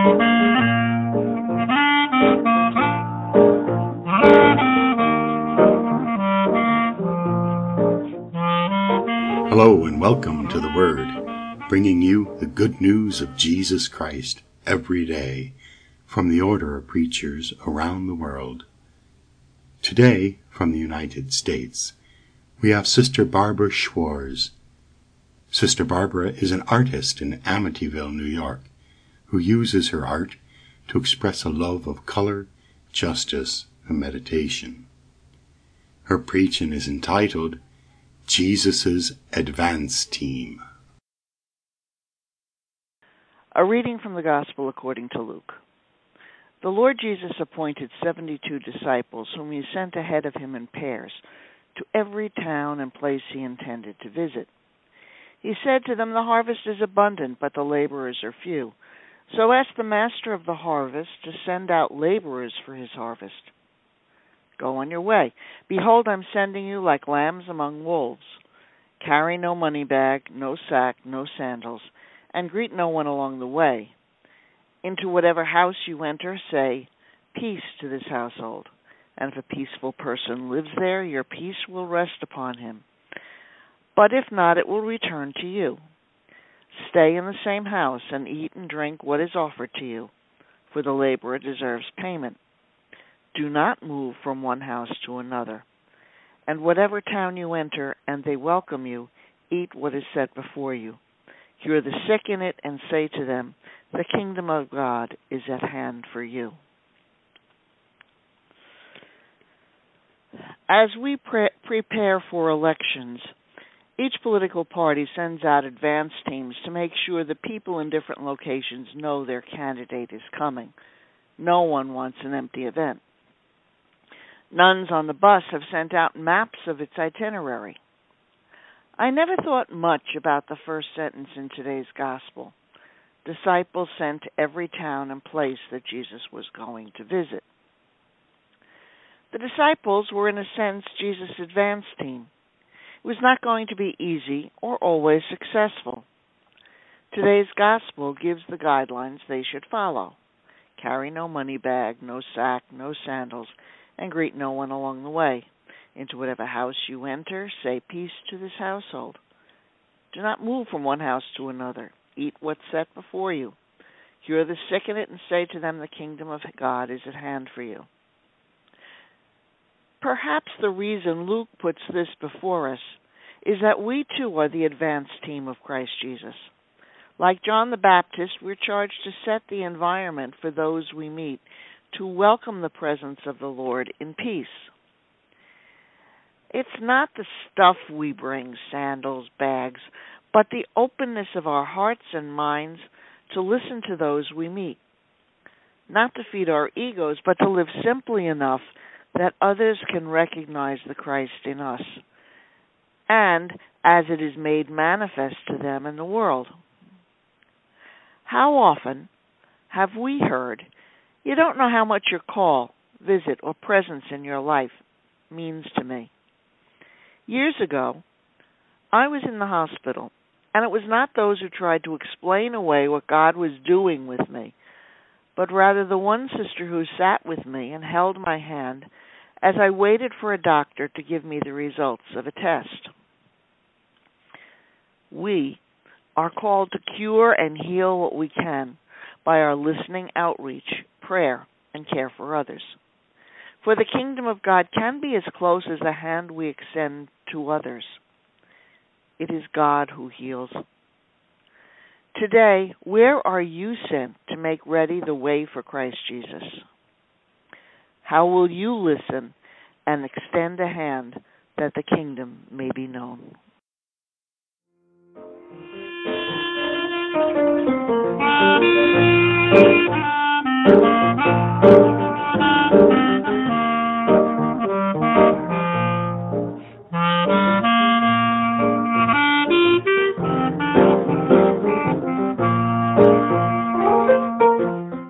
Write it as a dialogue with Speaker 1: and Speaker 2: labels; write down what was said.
Speaker 1: Hello and welcome to The Word, bringing you the good news of Jesus Christ every day from the order of preachers around the world. Today, from the United States, we have Sister Barbara Schwarz. Sister Barbara is an artist in Amityville, New York, who uses her art to express a love of color, justice, and meditation. Her preaching is entitled Jesus' Advance Team.
Speaker 2: A reading from the Gospel according to Luke. The Lord Jesus appointed 72 disciples, whom he sent ahead of him in pairs, to every town and place he intended to visit. He said to them, "The harvest is abundant, but the laborers are few. So ask the master of the harvest to send out laborers for his harvest. Go on your way. Behold, I'm sending you like lambs among wolves. Carry no money bag, no sack, no sandals, and greet no one along the way. Into whatever house you enter, say, 'Peace to this household.' And if a peaceful person lives there, your peace will rest upon him. But if not, it will return to you. Stay in the same house and eat and drink what is offered to you, for the laborer deserves payment. Do not move from one house to another. And whatever town you enter and they welcome you, eat what is set before you. Cure the sick in it and say to them, 'The kingdom of God is at hand for you.'" As we prepare for elections, each political party sends out advance teams to make sure the people in different locations know their candidate is coming. No one wants an empty event. Nuns on the bus have sent out maps of its itinerary. I never thought much about the first sentence in today's gospel. Disciples sent to every town and place that Jesus was going to visit. The disciples were, in a sense, Jesus' advance team. It was not going to be easy or always successful. Today's gospel gives the guidelines they should follow. Carry no money bag, no sack, no sandals, and greet no one along the way. Into whatever house you enter, say, "Peace to this household." Do not move from one house to another. Eat what's set before you. Cure the sick in it and say to them, "The kingdom of God is at hand for you." Perhaps the reason Luke puts this before us is that we too are the advance team of Christ Jesus. Like John the Baptist, we're charged to set the environment for those we meet, to welcome the presence of the Lord in peace. It's not the stuff we bring, sandals, bags, but the openness of our hearts and minds to listen to those we meet. Not to feed our egos, but to live simply enough that others can recognize the Christ in us, and as it is made manifest to them in the world. How often have we heard, "You don't know how much your call, visit, or presence in your life means to me"? Years ago, I was in the hospital, and it was not those who tried to explain away what God was doing with me, but rather the one sister who sat with me and held my hand as I waited for a doctor to give me the results of a test. We are called to cure and heal what we can by our listening outreach, prayer, and care for others. For the kingdom of God can be as close as the hand we extend to others. It is God who heals. Today, where are you sent to make ready the way for Christ Jesus? How will you listen and extend a hand that the kingdom may be known?